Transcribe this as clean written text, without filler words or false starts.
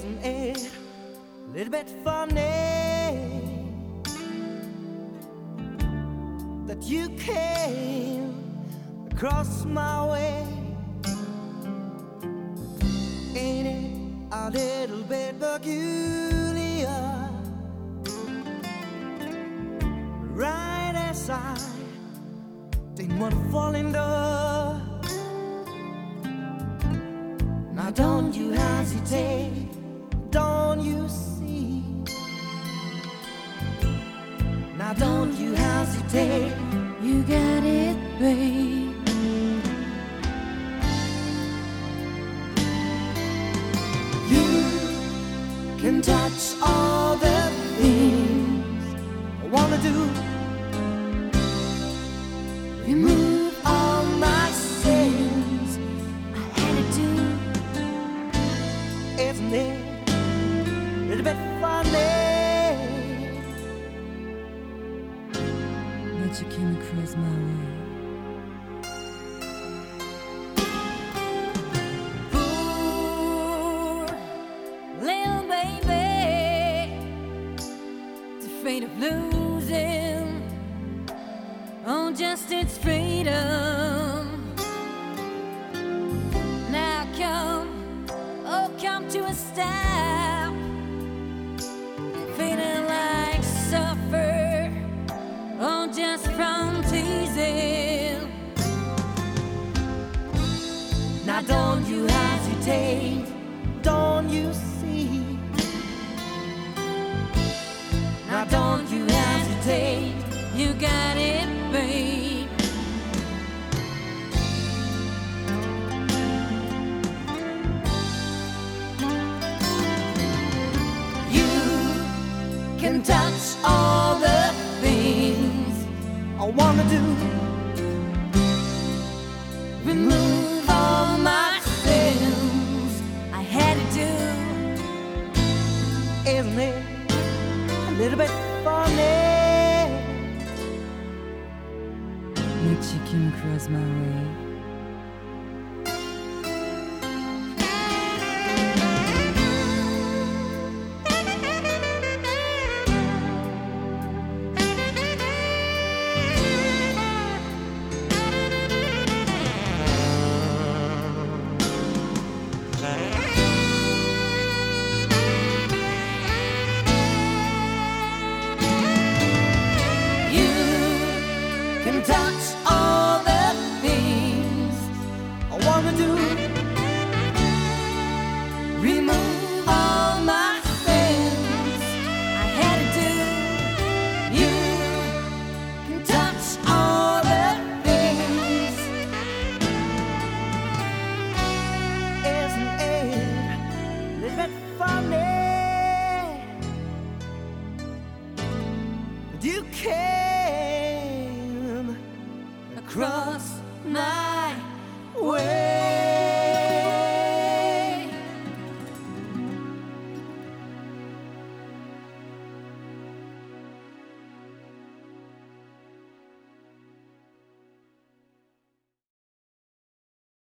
Isn't it a little bit funny that you came across my way? Ain't it a little bit peculiar? Right as I didn't want to fall in love. Now don't you hesitate, don't you see? Now don't you hesitate, you got it, babe. You can touch all the things I wanna do. Remove all my sins, I had to do. Isn't it a little bit funny that you came across my way? Poor little baby, it's afraid of losing, oh, just its freedom. Now come, oh, come to a stop, feeling like suffer, oh, just from teasing. Now don't you hesitate, don't you see? Now don't you hesitate, You got it, babe. you can touch all the things I wanna do. Remove all my sins, I had to do. Isn't it a little bit funny That you came across my way? You can touch all the things I wanna do. Remove all my sins, I had to do. you can touch all the things. Isn't it a little bit funny that you came across my way?